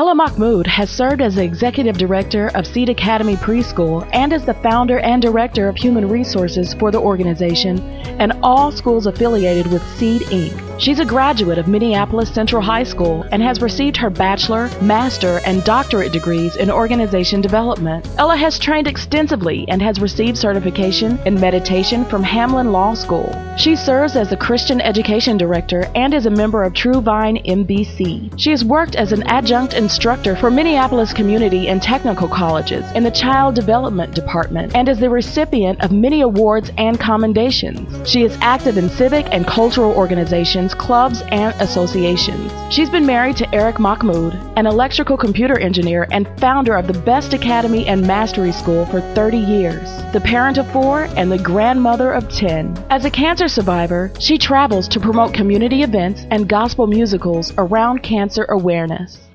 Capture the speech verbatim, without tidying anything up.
Ella Mahmoud has served as the Executive Director of Seed Academy Preschool and is the founder and Director of Human Resources for the organization and all schools affiliated with Seed Incorporated. She's a graduate of Minneapolis Central High School and has received her bachelor, master, and doctorate degrees in organization development. Ella has trained extensively and has received certification in meditation from Hamlin Law School. She serves as the Christian Education Director and is a member of True Vine M B C. She has worked as an adjunct instructor for Minneapolis Community and Technical Colleges in the Child Development Department and is the recipient of many awards and commendations. She is active in civic and cultural organizations, clubs, and associations. She's been married to Eric Mahmoud, an electrical computer engineer and founder of the Best Academy and Mastery School for thirty years, the parent of four, and the grandmother of ten. As a cancer survivor, she travels to promote community events and gospel musicals around cancer awareness.